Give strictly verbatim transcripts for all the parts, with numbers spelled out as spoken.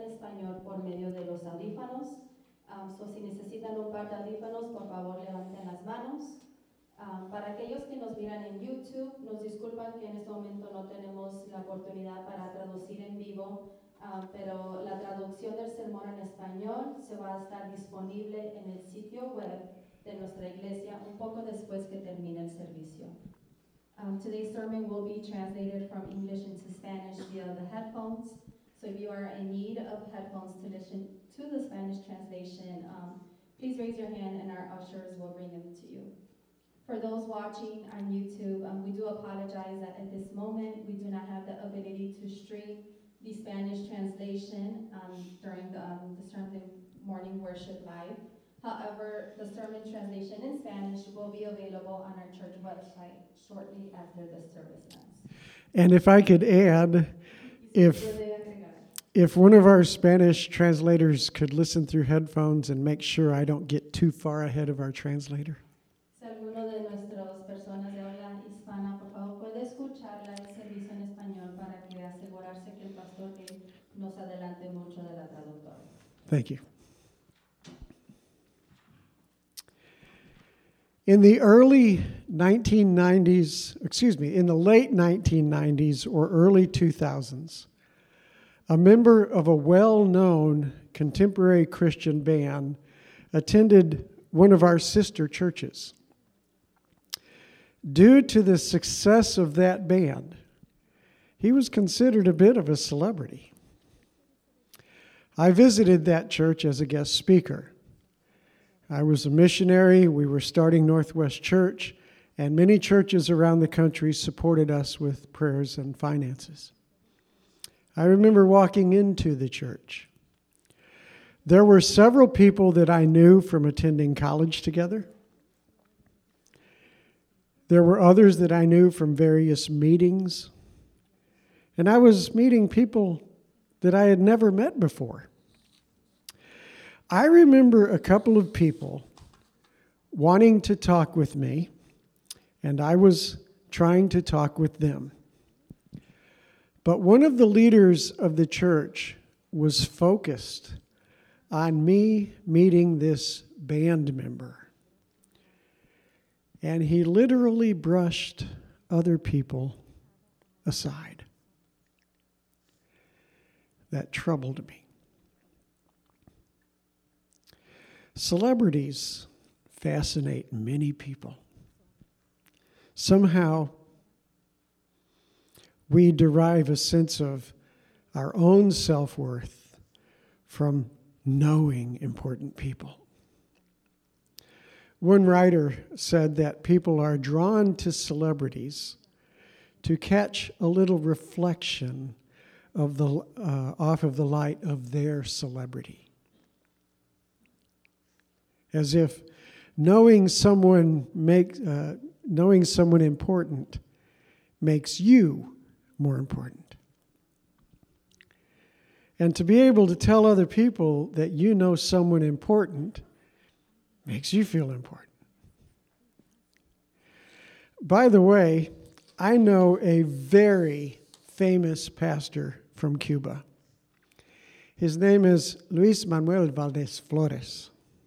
en español por medio de los audífonos. Um, so si necesitan un par de audífonos, por favor levanten las manos. Um, para aquellos que nos miran en YouTube, nos disculpan que en este momento no tenemos la oportunidad para traducir en vivo, uh, pero la traducción del sermón en español se va a estar disponible en el sitio web de nuestra iglesia un poco después que termine el servicio. Um, today's sermon will be translated from English into Spanish via the headphones. So if you are in need of headphones to listen to the Spanish translation, um, please raise your hand and our ushers will bring them to you. For those watching on YouTube, um, we do apologize that at this moment we do not have the ability to stream the Spanish translation um, during the, um, the Sunday morning worship live. However, the sermon translation in Spanish will be available on our church website shortly after the service ends. And if I could add, if if one of our Spanish translators could listen through headphones and make sure I don't get too far ahead of our translator. Si alguno de nuestras personas de habla hispana, por favor, puede escuchar el servicio en español para que asegurarse que el pastor que nos adelante mucho de la traductora. Thank you. In the early nineteen nineties, excuse me, in the late nineteen nineties or early two thousands, a member of a well-known contemporary Christian band attended one of our sister churches. Due to the success of that band, he was considered a bit of a celebrity. I visited that church as a guest speaker. I was a missionary, we were starting Northwest Church, and many churches around the country supported us with prayers and finances. I remember walking into the church. There were several people that I knew from attending college together. There were others that I knew from various meetings. And I was meeting people that I had never met before. I remember a couple of people wanting to talk with me, and I was trying to talk with them. But one of the leaders of the church was focused on me meeting this band member. And he literally brushed other people aside. That troubled me. Celebrities fascinate many people. Somehow, we derive a sense of our own self-worth from knowing important people. One writer said that people are drawn to celebrities to catch a little reflection of the uh, off of the light of their celebrity. As if knowing someone make uh, knowing someone important makes you more important. And to be able to tell other people that you know someone important makes you feel important. By the way, I know a very famous pastor from Cuba. His name is Luis Manuel Valdés Flores.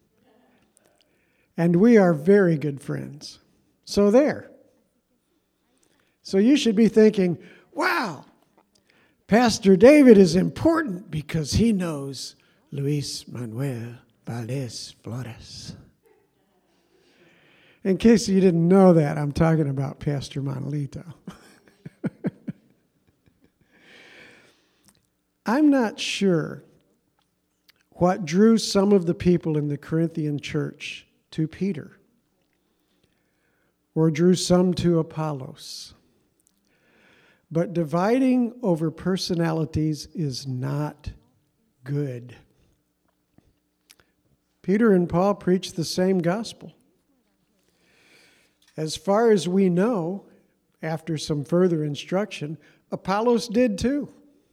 And we are very good friends. So there. So you should be thinking, wow, Pastor David is important because he knows Luis Manuel Valdés Flores. In case you didn't know that, I'm talking about Pastor Manolito. I'm not sure what drew some of the people in the Corinthian church to Peter, or drew some to Apollos. But dividing over personalities is not good. Peter and Paul preached the same gospel. As far as we know, after some further instruction, Apollos did too.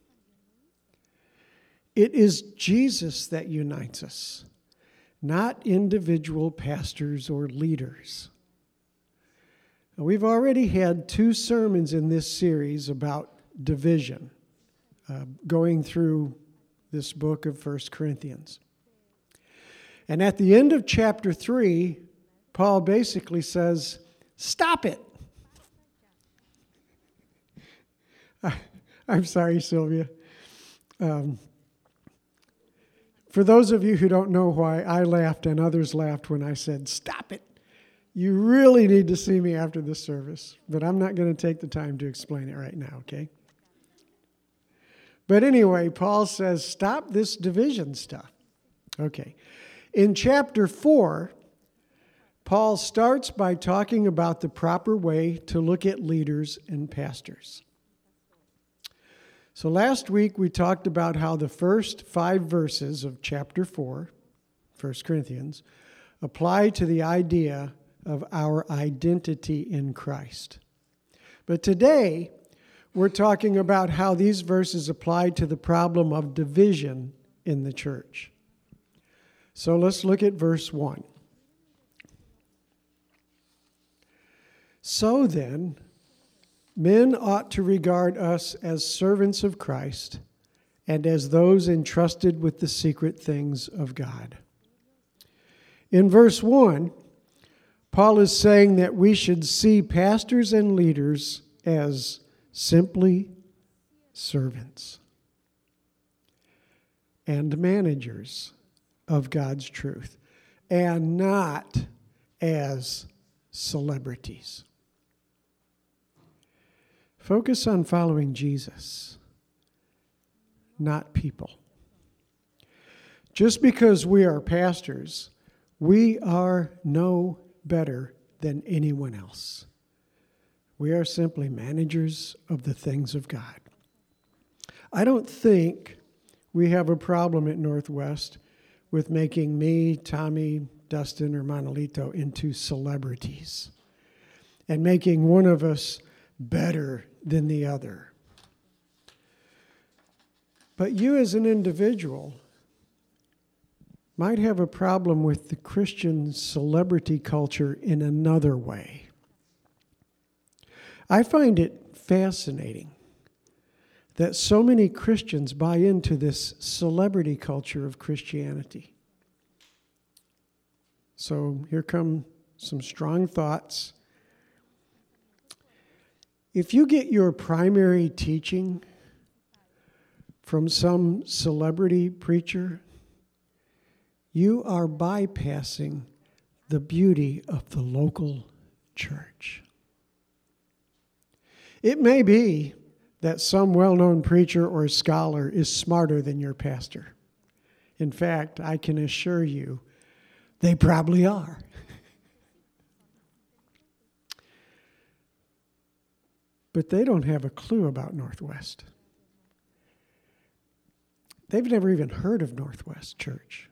It is Jesus that unites us, not individual pastors or leaders. Now, we've already had two sermons in this series about division, uh, going through this book of First Corinthians. And at the end of chapter three, Paul basically says, stop it. I, I'm sorry, Sylvia. Um, for those of you who don't know why I laughed and others laughed when I said, stop it, you really need to see me after this service. But I'm not going to take the time to explain it right now, okay? But anyway, Paul says, stop this division stuff. Okay. In chapter four, Paul starts by talking about the proper way to look at leaders and pastors. So last week we talked about how the first five verses of chapter four, First Corinthians, apply to the idea of our identity in Christ. But today, we're talking about how these verses apply to the problem of division in the church. So let's look at verse one. So then, men ought to regard us as servants of Christ and as those entrusted with the secret things of God. In verse one, Paul is saying that we should see pastors and leaders as simply servants and managers of God's truth, and not as celebrities. Focus on following Jesus, not people. Just because we are pastors, we are no better than anyone else. We are simply managers of the things of God. I don't think we have a problem at Northwest with making me, Tommy, Dustin, or Manolito into celebrities and making one of us better than the other. But you as an individual might have a problem with the Christian celebrity culture in another way. I find it fascinating that so many Christians buy into this celebrity culture of Christianity. So here come some strong thoughts. If you get your primary teaching from some celebrity preacher, you are bypassing the beauty of the local church. It may be that some well-known preacher or scholar is smarter than your pastor. In fact, I can assure you, they probably are. But they don't have a clue about Northwest. They've never even heard of Northwest Church.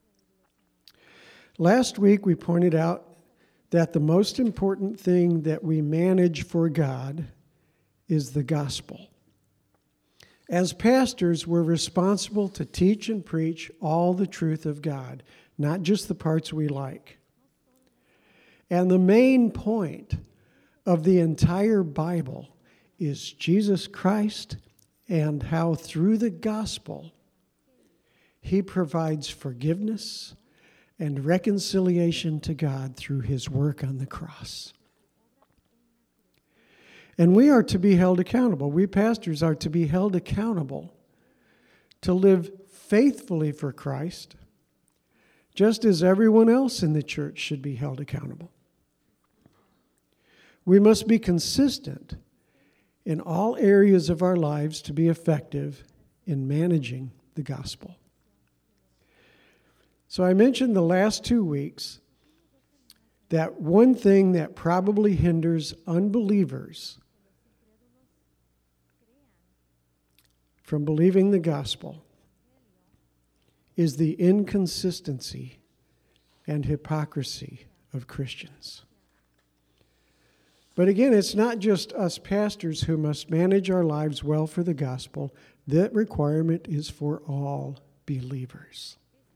Last week, we pointed out that the most important thing that we manage for God is the gospel. As pastors, we're responsible to teach and preach all the truth of God, not just the parts we like. And the main point of the entire Bible is Jesus Christ and how through the gospel He provides forgiveness and reconciliation to God through His work on the cross. And we are to be held accountable. We pastors are to be held accountable to live faithfully for Christ, just as everyone else in the church should be held accountable. We must be consistent in all areas of our lives to be effective in managing the gospel. So I mentioned the last two weeks that one thing that probably hinders unbelievers from believing the gospel is the inconsistency and hypocrisy of Christians. But again, it's not just us pastors who must manage our lives well for the gospel. That requirement is for all believers.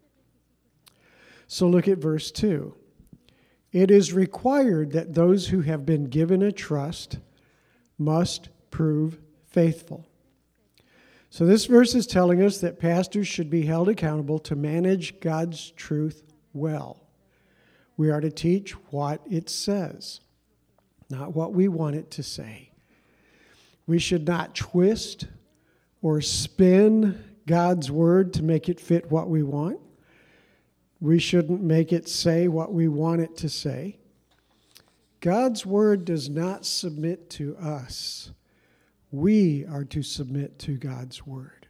So look at verse two. It is required that those who have been given a trust must prove faithful. So this verse is telling us that pastors should be held accountable to manage God's truth well. We are to teach what it says, not what we want it to say. We should not twist or spin God's word to make it fit what we want. We shouldn't make it say what we want it to say. God's word does not submit to us. We are to submit to God's word.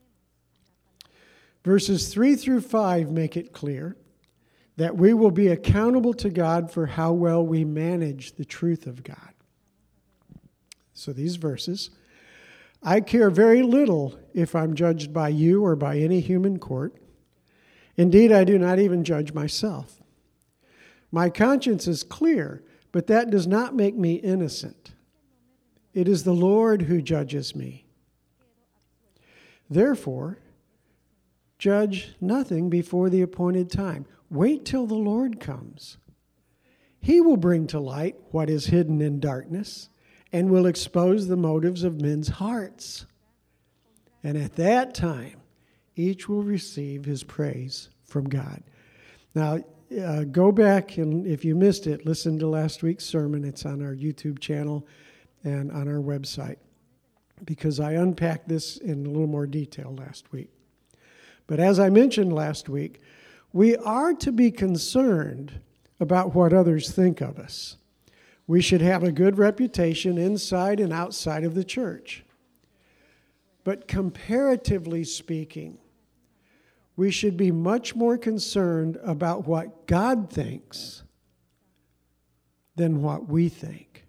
Verses three through five make it clear that we will be accountable to God for how well we manage the truth of God. So these verses, I care very little if I'm judged by you or by any human court. Indeed, I do not even judge myself. My conscience is clear, but that does not make me innocent. It is the Lord who judges me. Therefore, judge nothing before the appointed time. Wait till the Lord comes. He will bring to light what is hidden in darkness and will expose the motives of men's hearts. And at that time, each will receive his praise from God. Now, uh, go back and if you missed it, listen to last week's sermon. It's on our YouTube channel and on our website, because I unpacked this in a little more detail last week. But as I mentioned last week, we are to be concerned about what others think of us. We should have a good reputation inside and outside of the church. But comparatively speaking, we should be much more concerned about what God thinks than what we think.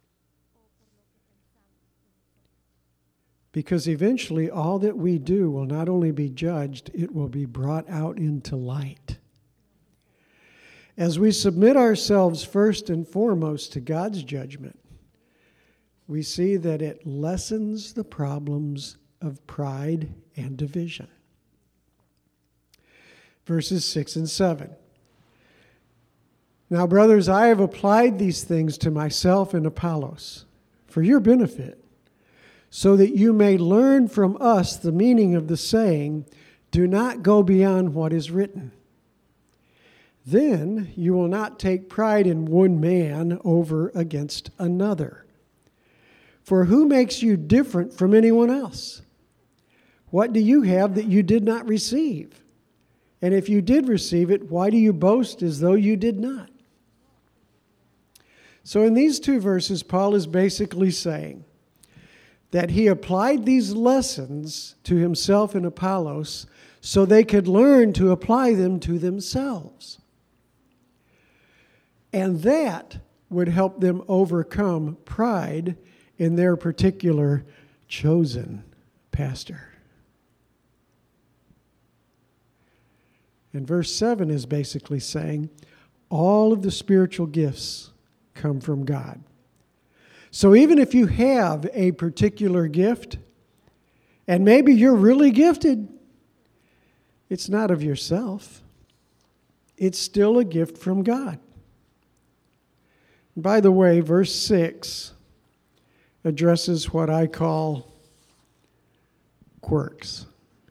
Because eventually all that we do will not only be judged, it will be brought out into light. As we submit ourselves first and foremost to God's judgment, we see that it lessens the problems of pride and division. Verses six and seven. Now, brothers, I have applied these things to myself and Apollos for your benefit, so that you may learn from us the meaning of the saying, do not go beyond what is written. Then you will not take pride in one man over against another. For who makes you different from anyone else? What do you have that you did not receive? And if you did receive it, why do you boast as though you did not? So in these two verses, Paul is basically saying that he applied these lessons to himself and Apollos so they could learn to apply them to themselves. And that would help them overcome pride in their particular chosen pastor. And verse seven is basically saying, all of the spiritual gifts come from God. So even if you have a particular gift, and maybe you're really gifted, it's not of yourself. It's still a gift from God. By the way, verse six addresses what I call quirks.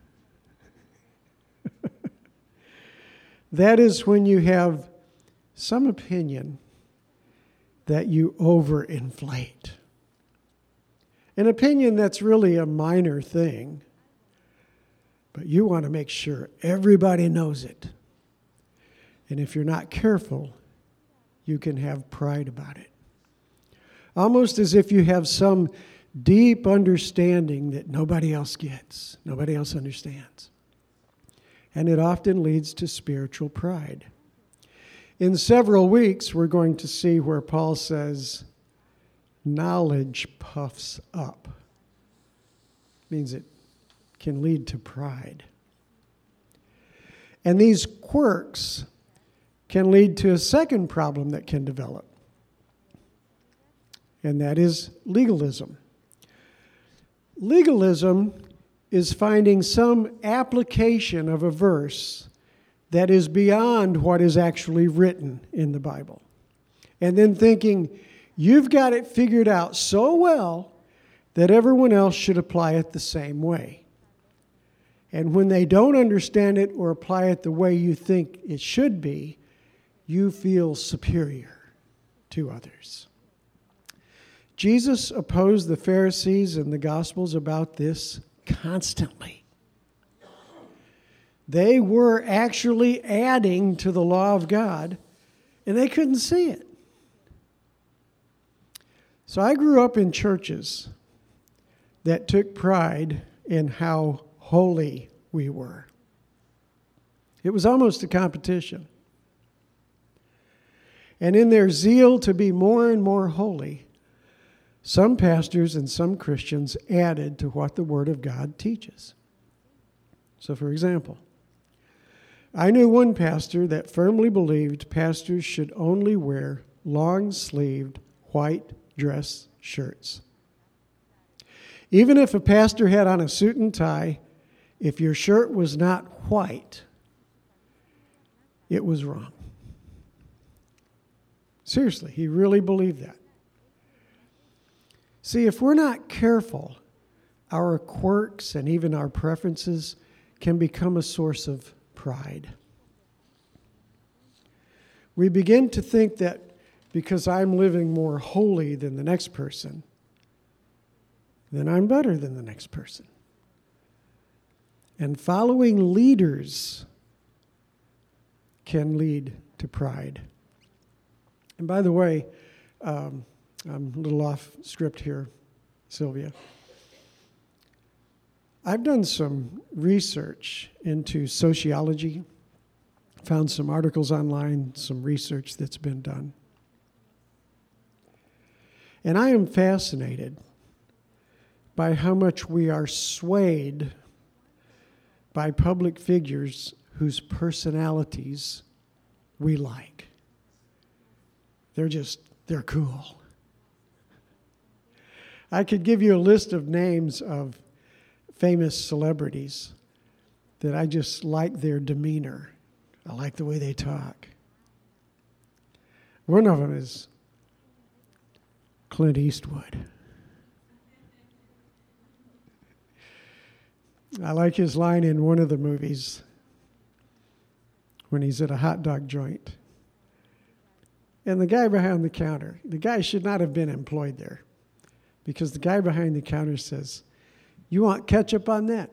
That is when you have some opinion that you overinflate. An opinion that's really a minor thing, but you want to make sure everybody knows it. And if you're not careful, you can have pride about it. Almost as if you have some deep understanding that nobody else gets, nobody else understands. And it often leads to spiritual pride. In several weeks, we're going to see where Paul says, knowledge puffs up. Means it can lead to pride. And these quirks can lead to a second problem that can develop. And that is legalism. Legalism is finding some application of a verse that is beyond what is actually written in the Bible. And then thinking, you've got it figured out so well that everyone else should apply it the same way. And when they don't understand it or apply it the way you think it should be, you feel superior to others. Jesus opposed the Pharisees in the Gospels about this constantly. They were actually adding to the law of God, and they couldn't see it. So I grew up in churches that took pride in how holy we were. It was almost a competition. And in their zeal to be more and more holy, some pastors and some Christians added to what the Word of God teaches. So, for example, I knew one pastor that firmly believed pastors should only wear long-sleeved white dress shirts. Even if a pastor had on a suit and tie, if your shirt was not white, it was wrong. Seriously, he really believed that. See, if we're not careful, our quirks and even our preferences can become a source of pride. We begin to think that because I'm living more holy than the next person, then I'm better than the next person. And following leaders can lead to pride. And by the way, um, I'm a little off script here, Sylvia. I've done some research into sociology, found some articles online, some research that's been done. And I am fascinated by how much we are swayed by public figures whose personalities we like. They're just, they're cool. I could give you a list of names of famous celebrities that I just like their demeanor. I like the way they talk. One of them is Clint Eastwood. I like his line in one of the movies when he's at a hot dog joint. And the guy behind the counter, the guy should not have been employed there because the guy behind the counter says, "You want ketchup on that?"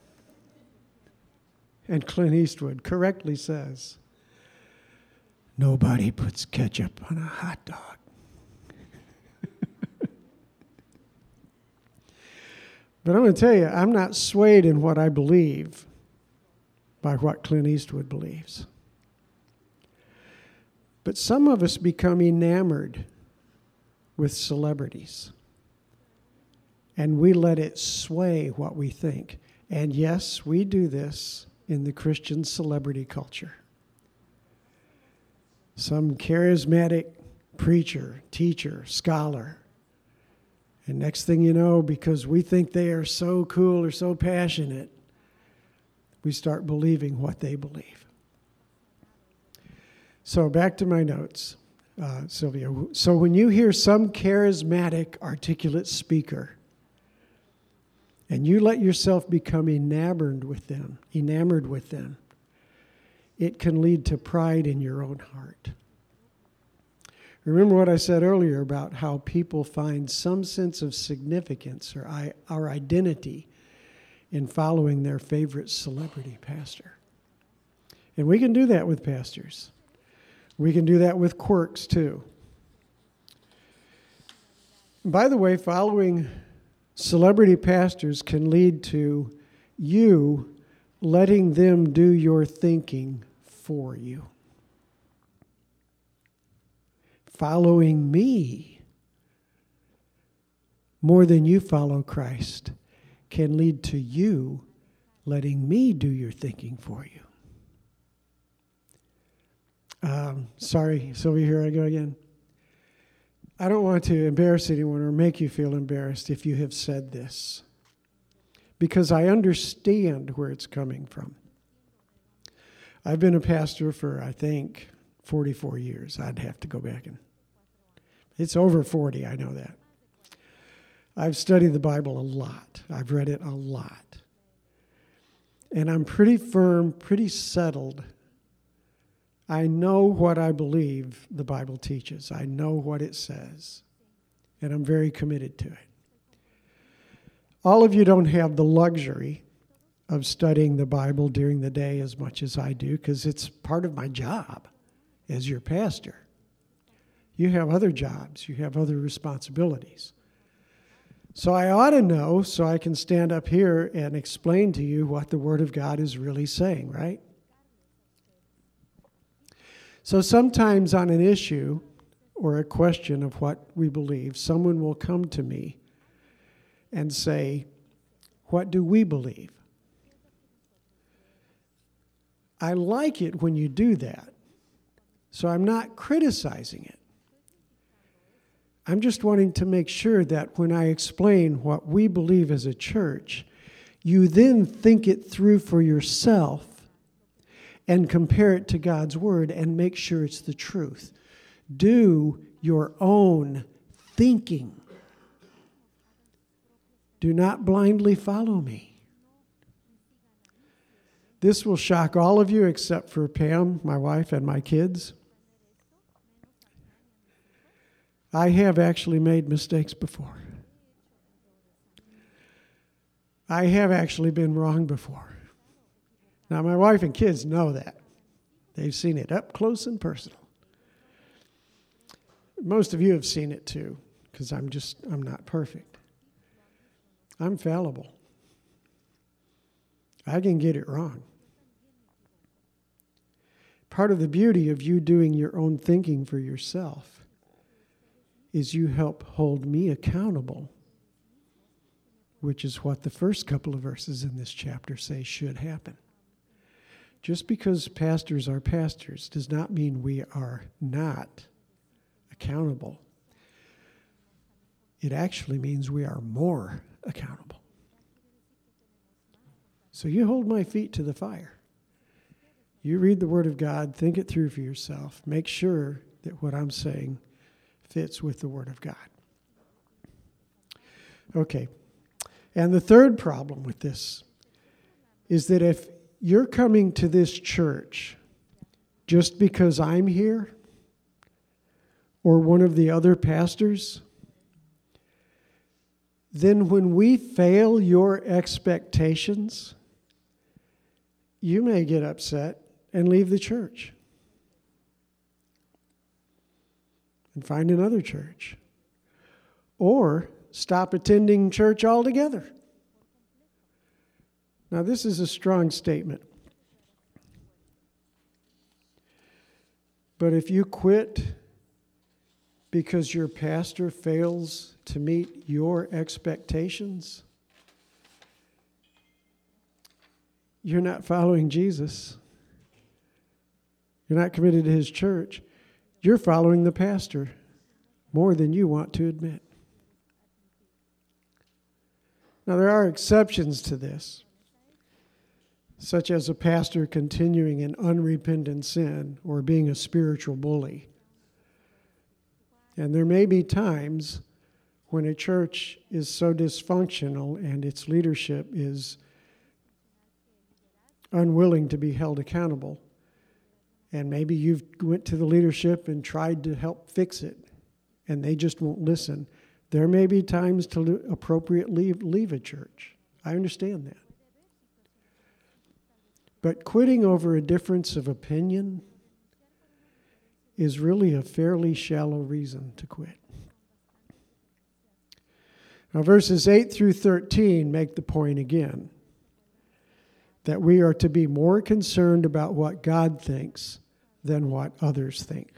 And Clint Eastwood correctly says, "Nobody puts ketchup on a hot dog." But I'm going to tell you, I'm not swayed in what I believe by what Clint Eastwood believes. But some of us become enamored with celebrities. And we let it sway what we think. And yes, we do this in the Christian celebrity culture. Some charismatic preacher, teacher, scholar. And next thing you know, because we think they are so cool or so passionate, we start believing what they believe. So back to my notes, uh, Sylvia. So when you hear some charismatic, articulate speaker, and you let yourself become enamored with them, enamored with them, it can lead to pride in your own heart. Remember what I said earlier about how people find some sense of significance or I, our identity in following their favorite celebrity pastor. And we can do that with pastors. We can do that with quirks too. By the way, following celebrity pastors can lead to you letting them do your thinking for you. Following me more than you follow Christ can lead to you letting me do your thinking for you. Um, sorry, Sylvia, here I go again. I don't want to embarrass anyone or make you feel embarrassed if you have said this, because I understand where it's coming from. I've been a pastor for, I think, forty-four years. I'd have to go back and... It's over forty, I know that. I've studied the Bible a lot. I've read it a lot. and I'm pretty firm, pretty settled. I know what I believe the Bible teaches. I know what it says, and I'm very committed to it. All of you don't have the luxury of studying the Bible during the day as much as I do, because it's part of my job as your pastor. You have other jobs. You have other responsibilities. So I ought to know so I can stand up here and explain to you what the Word of God is really saying, right? So sometimes on an issue or a question of what we believe, someone will come to me and say, "What do we believe?" I like it when you do that, so I'm not criticizing it. I'm just wanting to make sure that when I explain what we believe as a church, you then think it through for yourself and compare it to God's Word and make sure it's the truth. Do your own thinking. Do not blindly follow me. This will shock all of you except for Pam, my wife, and my kids. I have actually made mistakes before. I have actually been wrong before. Now, my wife and kids know that. They've seen it up close and personal. Most of you have seen it too, because I'm just, I'm not perfect. I'm fallible. I can get it wrong. Part of the beauty of you doing your own thinking for yourself is you help hold me accountable, which is what the first couple of verses in this chapter say should happen. Just because pastors are pastors does not mean we are not accountable. It actually means we are more accountable. So you hold my feet to the fire. You read the Word of God, think it through for yourself. Make sure that what I'm saying fits with the Word of God. Okay. And the third problem with this is that if you're coming to this church just because I'm here or one of the other pastors, then when we fail your expectations, you may get upset and leave the church and find another church, or stop attending church altogether. Now, this is a strong statement, but if you quit because your pastor fails to meet your expectations, you're not following Jesus. You're not committed to his church. You're following the pastor more than you want to admit. Now, there are exceptions to this, such as a pastor continuing in unrepentant sin or being a spiritual bully. And there may be times when a church is so dysfunctional and its leadership is unwilling to be held accountable. And maybe you've went to the leadership and tried to help fix it, and they just won't listen. There may be times to appropriately leave a church. I understand that. But quitting over a difference of opinion is really a fairly shallow reason to quit. Now, verses eight through thirteen make the point again that we are to be more concerned about what God thinks than what others think.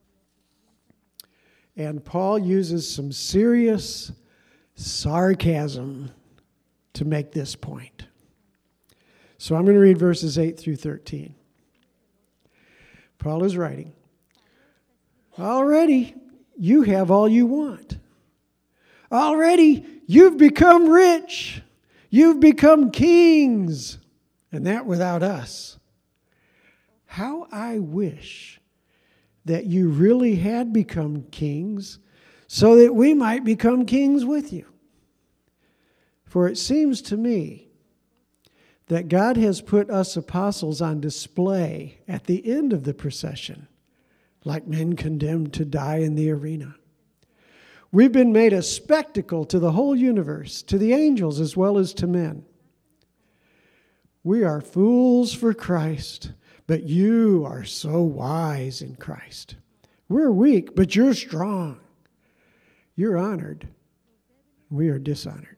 And Paul uses some serious sarcasm to make this point. So I'm going to read verses eight through thirteen. Paul is writing, "Already you have all you want. Already you've become rich. You've become kings, and that without us. How I wish that you really had become kings so that we might become kings with you. For it seems to me that God has put us apostles on display at the end of the procession, like men condemned to die in the arena. We've been made a spectacle to the whole universe, to the angels as well as to men. We are fools for Christ, but you are so wise in Christ. We're weak, but you're strong. You're honored. We are dishonored.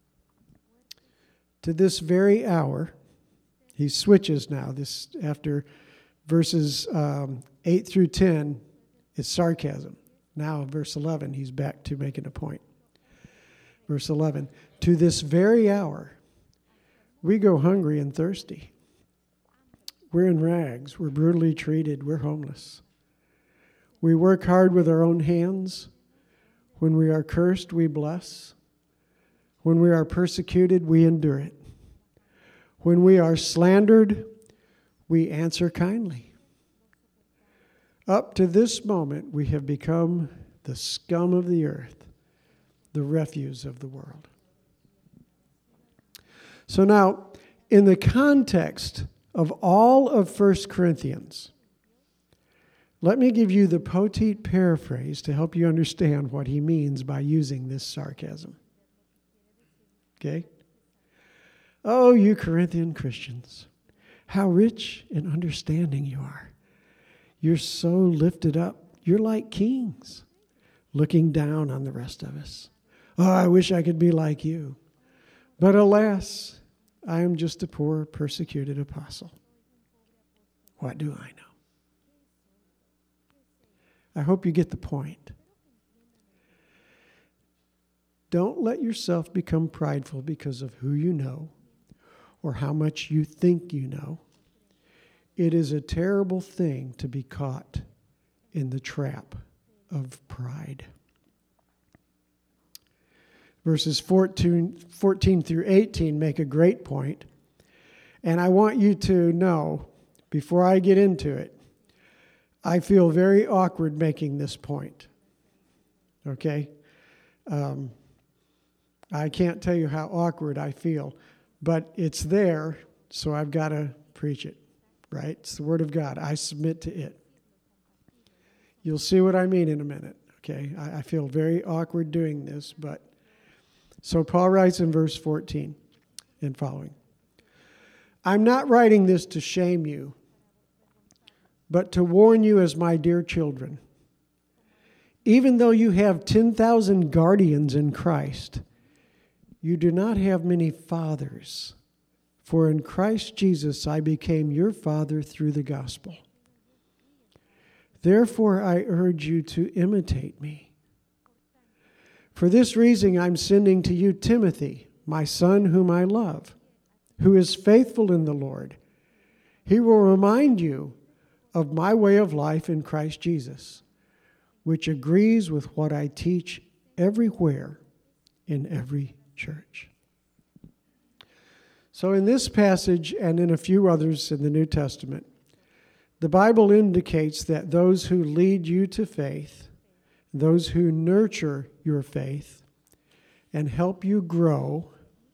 To this very hour, he switches now. This after verses um, eight through ten is sarcasm. Now, verse eleven, he's back to making a point. Verse eleven, to this very hour, we go hungry and thirsty. We're in rags. We're brutally treated. We're homeless. We work hard with our own hands. When we are cursed, we bless. When we are persecuted, we endure it. When we are slandered, we answer kindly. Up to this moment, we have become the scum of the earth, the refuse of the world. So now, in the context of all of First Corinthians, let me give you the Poteet paraphrase to help you understand what he means by using this sarcasm. Okay? Oh, you Corinthian Christians, how rich in understanding you are. You're so lifted up. You're like kings, looking down on the rest of us. Oh, I wish I could be like you. But alas, I am just a poor, persecuted apostle. What do I know? I hope you get the point. Don't let yourself become prideful because of who you know or how much you think you know. It is a terrible thing to be caught in the trap of pride. Verses fourteen, fourteen through eighteen make a great point, and I want you to know, before I get into it, I feel very awkward making this point, okay? Um, I can't tell you how awkward I feel, but it's there, so I've got to preach it, right? It's the Word of God. I submit to it. You'll see what I mean in a minute, okay? I, I feel very awkward doing this, but... So Paul writes in verse fourteen and following, I'm not writing this to shame you, but to warn you as my dear children. Even though you have ten thousand guardians in Christ, you do not have many fathers, for in Christ Jesus I became your father through the gospel. Therefore I urge you to imitate me. For this reason I'm sending to you Timothy, my son whom I love, who is faithful in the Lord. He will remind you of my way of life in Christ Jesus, which agrees with what I teach everywhere in every church. So in this passage and in a few others in the New Testament, the Bible indicates that those who lead you to faith, those who nurture your faith and help you grow,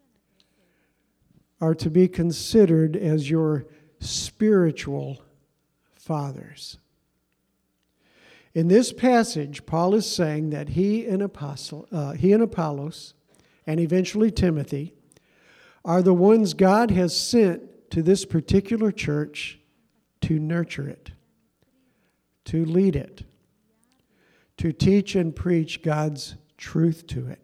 are to be considered as your spiritual fathers. In this passage, Paul is saying that he and Apostle, uh, he and Apollos, and eventually Timothy, are the ones God has sent to this particular church to nurture it, to lead it, to teach and preach God's truth to it.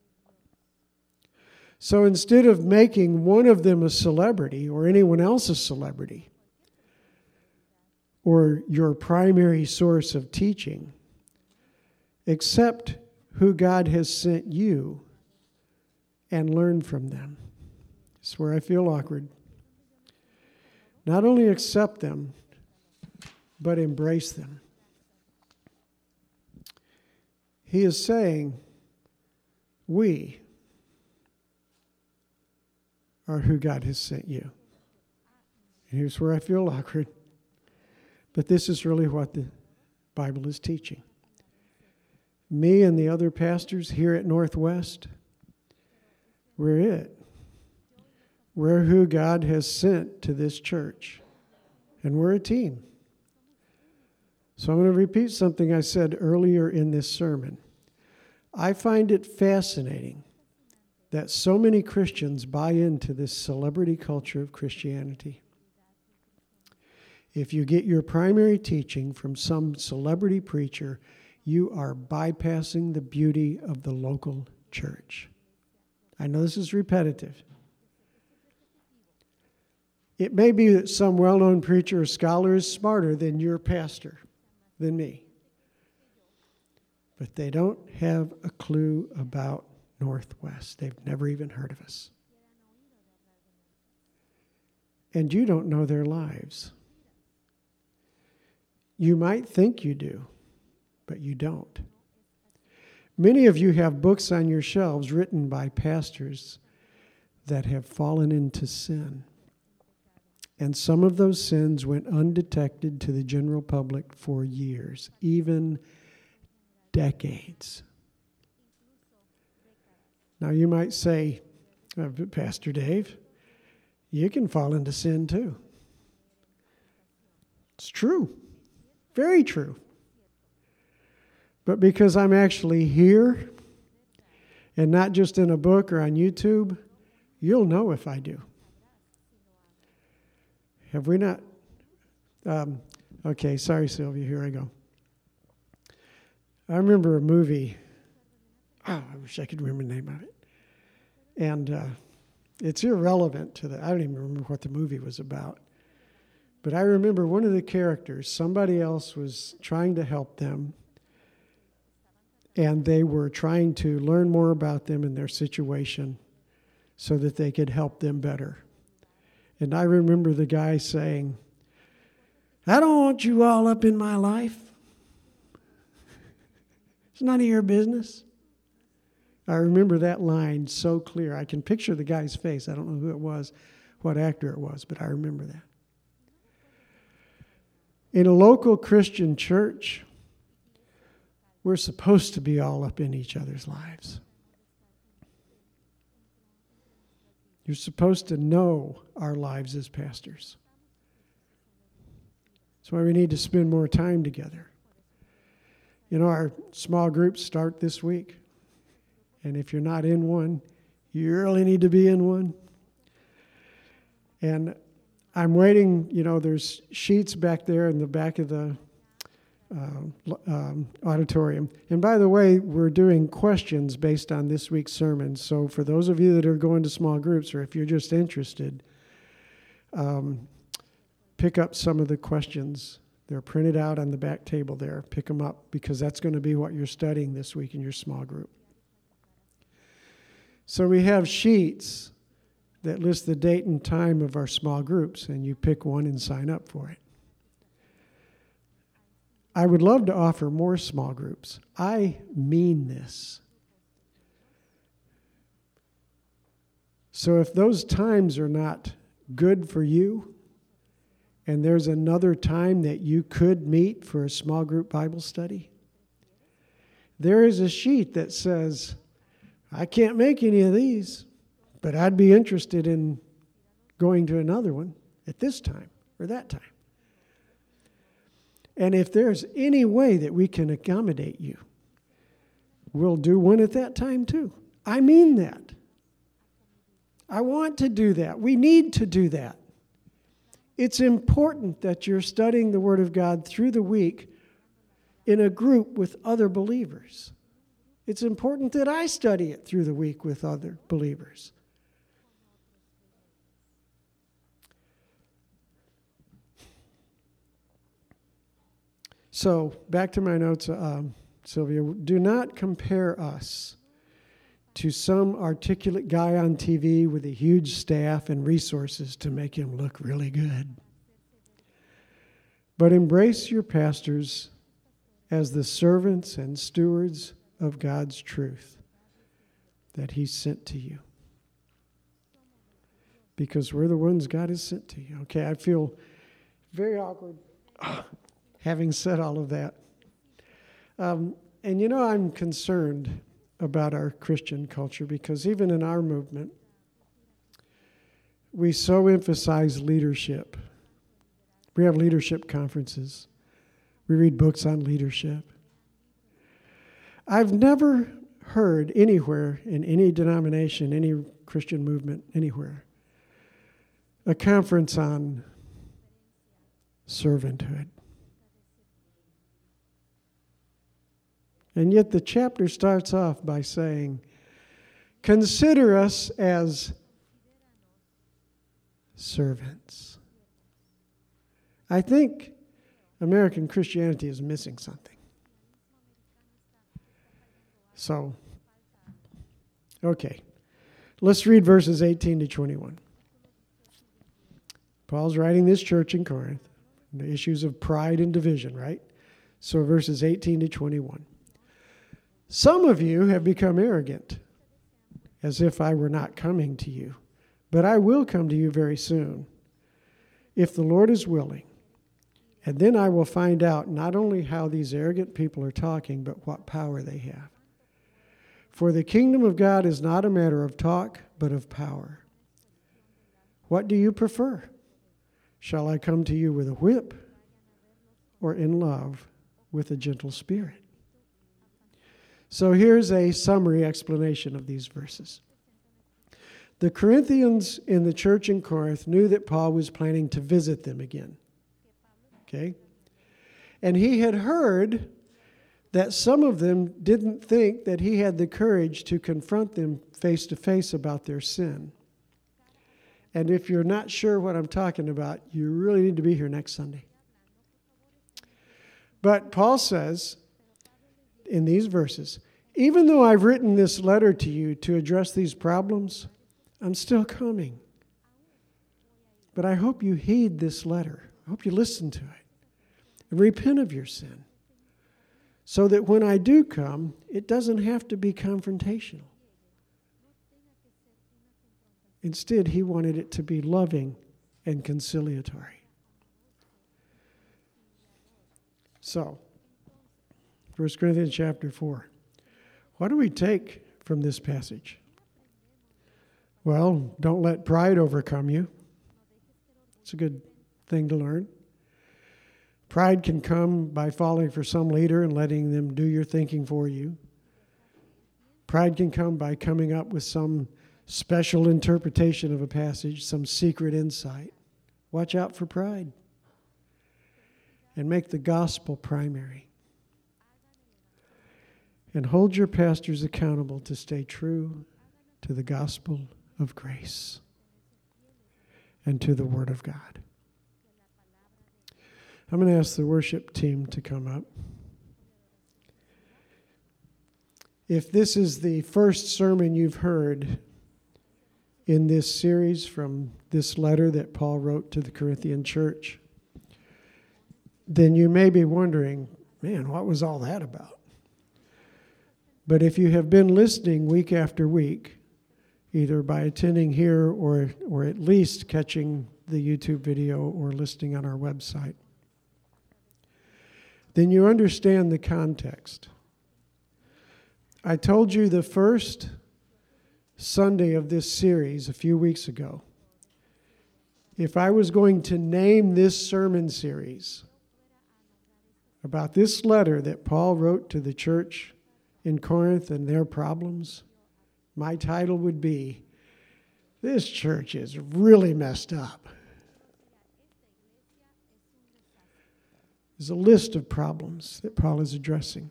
So instead of making one of them a celebrity or anyone else a celebrity, or your primary source of teaching, accept who God has sent you and learn from them. It's where I feel awkward. Not only accept them, but embrace them. He is saying, we are who God has sent you. And here's where I feel awkward. But this is really what the Bible is teaching. Me and the other pastors here at Northwest, we're it. We're who God has sent to this church, and we're a team. So I'm going to repeat something I said earlier in this sermon. I find it fascinating that so many Christians buy into this celebrity culture of Christianity. If you get your primary teaching from some celebrity preacher, you are bypassing the beauty of the local church. I know this is repetitive. It may be that some well-known preacher or scholar is smarter than your pastor, than me. But they don't have a clue about Northwest. They've never even heard of us. And you don't know their lives. You might think you do, but you don't. Many of you have books on your shelves written by pastors that have fallen into sin. And some of those sins went undetected to the general public for years, even decades. Now you might say, uh, Pastor Dave, you can fall into sin too. It's true. Very true. But because I'm actually here and not just in a book or on YouTube, you'll know if I do. Have we not? Um, okay, sorry, Sylvia, here I go. I remember a movie. Oh, I wish I could remember the name of it. And uh, it's irrelevant to the, I don't even remember what the movie was about. But I remember one of the characters, somebody else was trying to help them, and they were trying to learn more about them and their situation so that they could help them better. And I remember the guy saying, I don't want you all up in my life. It's none of your business. I remember that line so clear. I can picture the guy's face. I don't know who it was, what actor it was, but I remember that. In a local Christian church, we're supposed to be all up in each other's lives. You're supposed to know our lives as pastors. That's why we need to spend more time together. You know, our small groups start this week. And if you're not in one, you really need to be in one. And I'm waiting, you know, there's sheets back there in the back of the uh, um, auditorium. And by the way, we're doing questions based on this week's sermon. So for those of you that are going to small groups, or if you're just interested, um, pick up some of the questions. They're printed out on the back table there. Pick them up, because that's going to be what you're studying this week in your small group. So we have sheets that list the date and time of our small groups, and you pick one and sign up for it. I would love to offer more small groups. I mean this. So if those times are not good for you, and there's another time that you could meet for a small group Bible study, there is a sheet that says, I can't make any of these, but I'd be interested in going to another one at this time or that time. And if there's any way that we can accommodate you, we'll do one at that time too. I mean that. I want to do that. We need to do that. It's important that you're studying the Word of God through the week in a group with other believers. It's important that I study it through the week with other believers. So, back to my notes, um, Sylvia. Do not compare us to some articulate guy on T V with a huge staff and resources to make him look really good. But embrace your pastors as the servants and stewards of God's truth that He sent to you. Because we're the ones God has sent to you. Okay, I feel very awkward having said all of that. Um, and you know, I'm concerned about our Christian culture, because even in our movement, we so emphasize leadership. We have leadership conferences. We read books on leadership. I've never heard anywhere in any denomination, any Christian movement, anywhere, a conference on servanthood. And yet the chapter starts off by saying, consider us as servants. I think American Christianity is missing something. So, okay. Let's read verses eighteen to twenty-one. Paul's writing this church in Corinth, the issues of pride and division, right? So verses eighteen to twenty-one. Some of you have become arrogant, as if I were not coming to you. But I will come to you very soon, if the Lord is willing. And then I will find out not only how these arrogant people are talking, but what power they have. For the kingdom of God is not a matter of talk, but of power. What do you prefer? Shall I come to you with a whip, or in love with a gentle spirit? So here's a summary explanation of these verses. The Corinthians in the church in Corinth knew that Paul was planning to visit them again. Okay? And he had heard that some of them didn't think that he had the courage to confront them face to face about their sin. And if you're not sure what I'm talking about, you really need to be here next Sunday. But Paul says in these verses, even though I've written this letter to you to address these problems, I'm still coming. But I hope you heed this letter. I hope you listen to it and repent of your sin, so that when I do come, it doesn't have to be confrontational. Instead, he wanted it to be loving and conciliatory. So, First Corinthians chapter four. What do we take from this passage? Well, don't let pride overcome you. It's a good thing to learn. Pride can come by falling for some leader and letting them do your thinking for you. Pride can come by coming up with some special interpretation of a passage, some secret insight. Watch out for pride. And make the gospel primary. And hold your pastors accountable to stay true to the gospel of grace and to the Word of God. I'm going to ask the worship team to come up. If this is the first sermon you've heard in this series from this letter that Paul wrote to the Corinthian church, then you may be wondering, man, what was all that about? But if you have been listening week after week, either by attending here or, or at least catching the YouTube video or listening on our website, then you understand the context. I told you the first Sunday of this series a few weeks ago, if I was going to name this sermon series about this letter that Paul wrote to the church in Corinth and their problems, my title would be, This Church is Really Messed Up. There's a list of problems that Paul is addressing.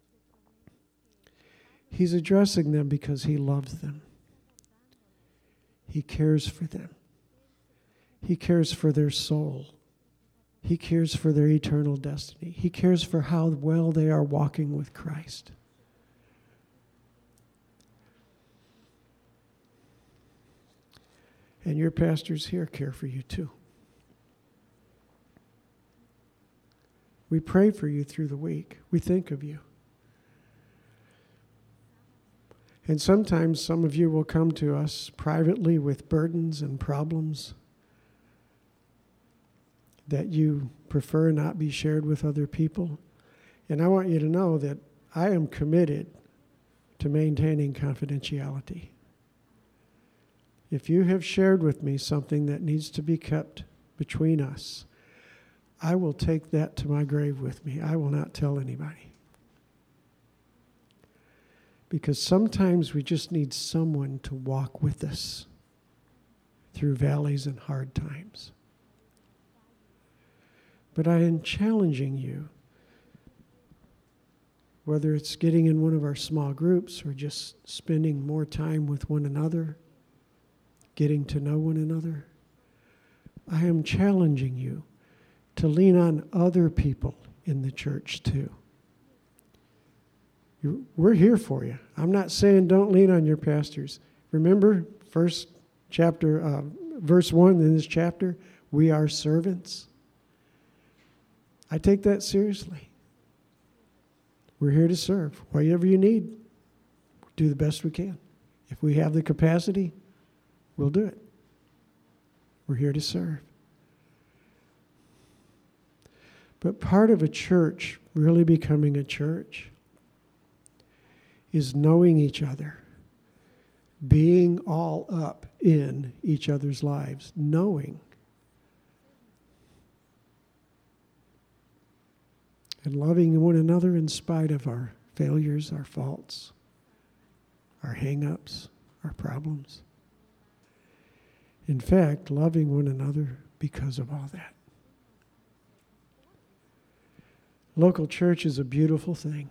He's addressing them because he loves them. He cares for them. He cares for their soul. He cares for their eternal destiny. He cares for how well they are walking with Christ. And your pastors here care for you too. We pray for you through the week. We think of you. And sometimes some of you will come to us privately with burdens and problems that you prefer not be shared with other people. And I want you to know that I am committed to maintaining confidentiality. If you have shared with me something that needs to be kept between us, I will take that to my grave with me. I will not tell anybody. Because sometimes we just need someone to walk with us through valleys and hard times. But I am challenging you, whether it's getting in one of our small groups or just spending more time with one another, getting to know one another, I am challenging you to lean on other people in the church too. You, we're here for you. I'm not saying don't lean on your pastors. Remember, first chapter, uh, verse one in this chapter, we are servants. I take that seriously. We're here to serve. Whatever you need, do the best we can. If we have the capacity, we'll do it. We're here to serve. But part of a church really becoming a church is knowing each other, being all up in each other's lives, knowing. And loving one another in spite of our failures, our faults, our hang-ups, our problems. In fact, loving one another because of all that. Local church is a beautiful thing.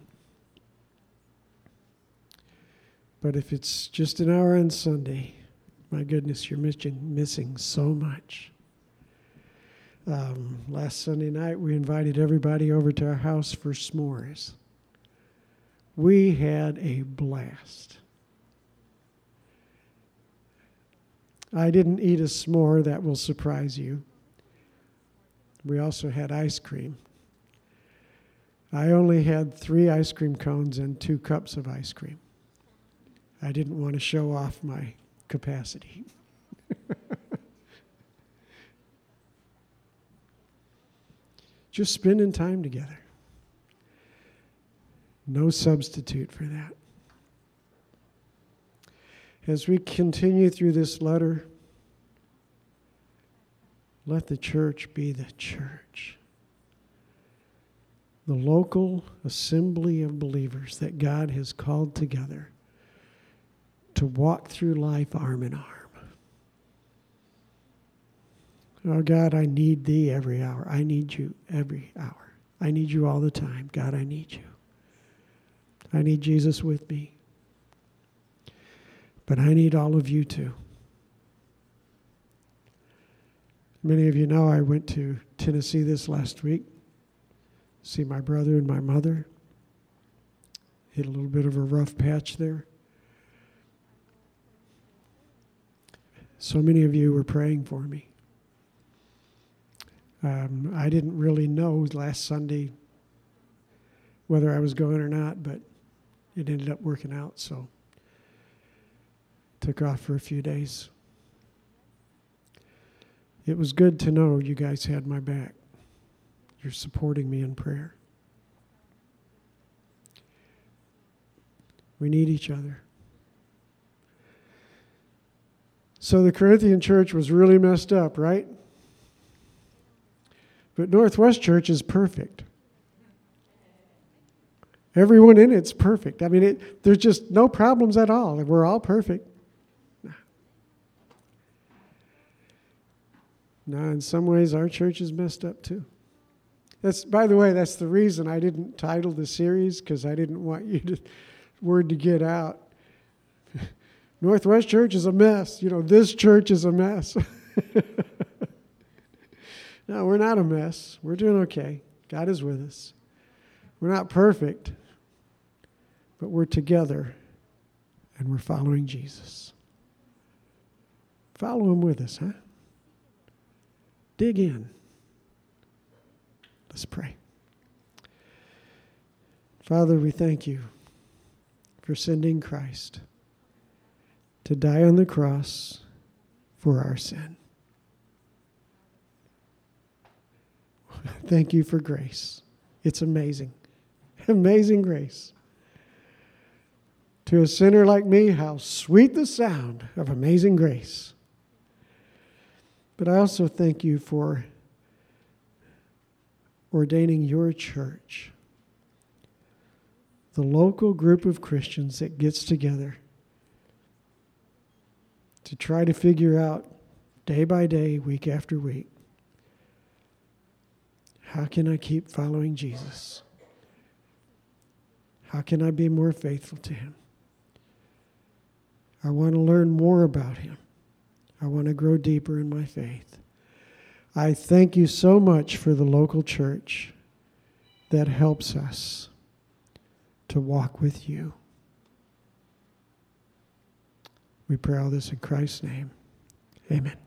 But if it's just an hour on Sunday, my goodness, you're missing, missing so much. Um, last Sunday night, we invited everybody over to our house for s'mores. We had a blast. I didn't eat a s'more, that will surprise you. We also had ice cream. I only had three ice cream cones and two cups of ice cream. I didn't want to show off my capacity. Just spending time together. No substitute for that. As we continue through this letter, let the church be the church. The local assembly of believers that God has called together to walk through life arm in arm. Oh, God, I need thee every hour. I need you every hour. I need you all the time. God, I need you. I need Jesus with me. But I need all of you too. Many of you know I went to Tennessee this last week, see my brother and my mother. Hit a little bit of a rough patch there. So many of you were praying for me. Um, I didn't really know last Sunday whether I was going or not, but it ended up working out, so took off for a few days. It was good to know you guys had my back. You're supporting me in prayer. We need each other. So the Corinthian church was really messed up, right? But Northwest Church is perfect. Everyone in it's perfect. I mean, it, there's just no problems at all. We're all perfect. Now, in some ways, our church is messed up too. That's, by the way, that's the reason I didn't title the series, because I didn't want you to word to get out. Northwest Church is a mess. You know, this church is a mess. No, we're not a mess. We're doing okay. God is with us. We're not perfect, but we're together, and we're following Jesus. Follow him with us, huh? Dig in. Let's pray. Father, we thank you for sending Christ to die on the cross for our sin. Thank you for grace. It's amazing. Amazing grace. To a sinner like me, how sweet the sound of amazing grace. But I also thank you for ordaining your church, the local group of Christians that gets together to try to figure out day by day, week after week, how can I keep following Jesus? How can I be more faithful to him? I want to learn more about him. I want to grow deeper in my faith. I thank you so much for the local church that helps us to walk with you. We pray all this in Christ's name. Amen.